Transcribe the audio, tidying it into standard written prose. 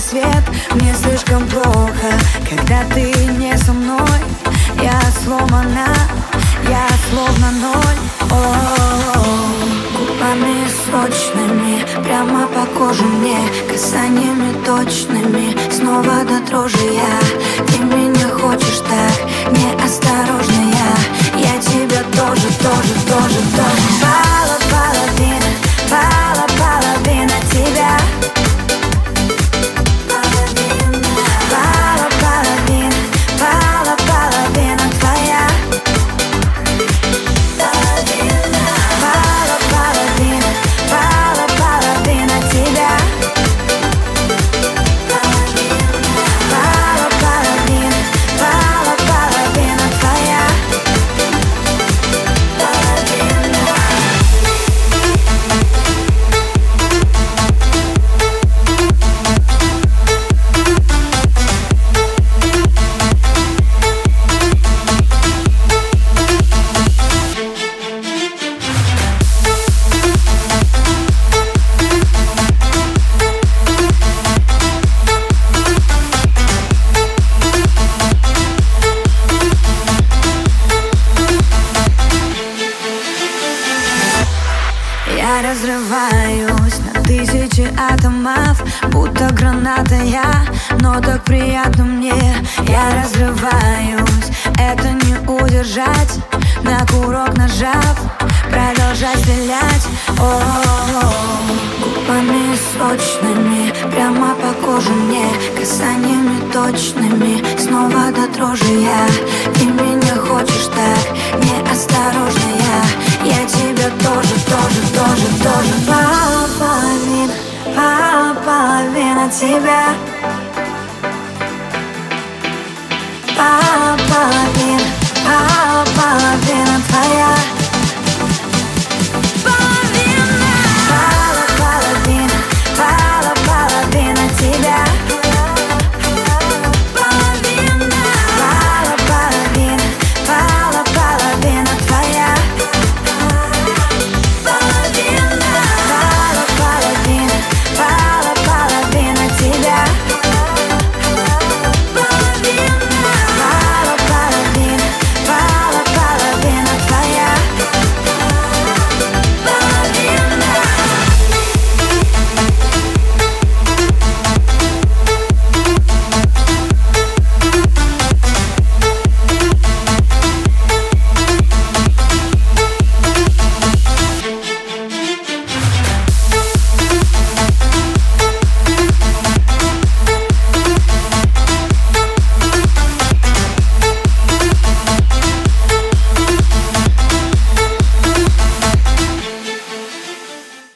свет. Мне слишком плохо, когда ты не со мной. Я сломана, я словно ноль. Губами сочными, прямо по коже мне, касаниями точными, снова до дрожи я. Ты меня хочешь так, неосторожно я тебя тоже. Половина тебя. Половина твоя. Половина тебя. Половина твоя. Я разрываюсь на тысячи атомов, будто граната я, но так приятно мне. Я разрываюсь, это не удержать, на курок нажав, продолжать стрелять. Губами сочными, прямо по коже мне, касаниями точными, снова до дрожи я. Ты меня хочешь так, неосторожно я тебя тоже. Половина тебя. Половина твоя.